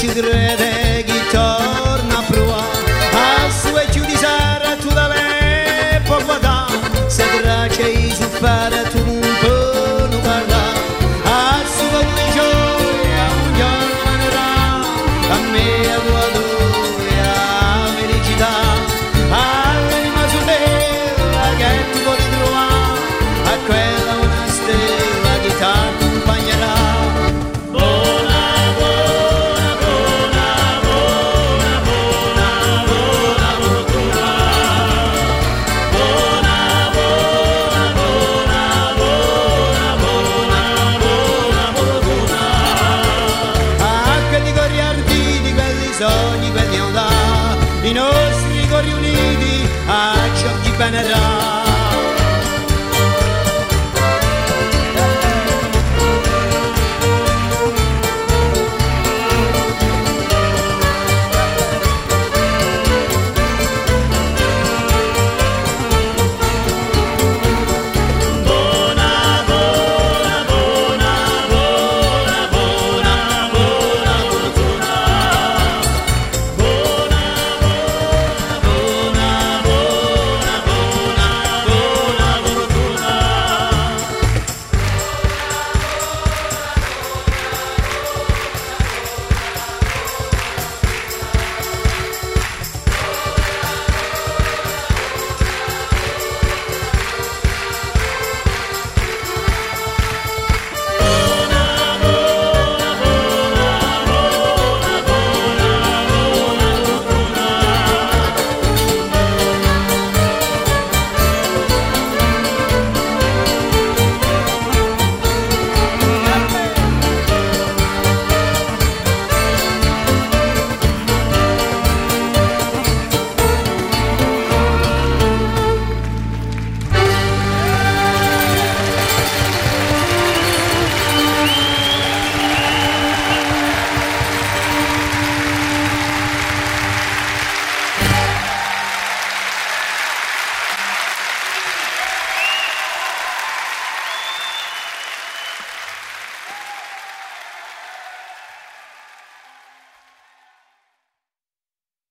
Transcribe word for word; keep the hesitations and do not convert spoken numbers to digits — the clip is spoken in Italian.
ci crede chi torna a provare, a su e giù di sera tu da me puoi guardare, se traccia i su fare tu un po' non guarda, a su con le gioia un giorno manerà, a me a tua gioia felicità, all'anima su terra che tu vuoi trovare, a quella una stella che ti accompagnerà. Sogni per i nostri cori uniti a ciò chi benerà.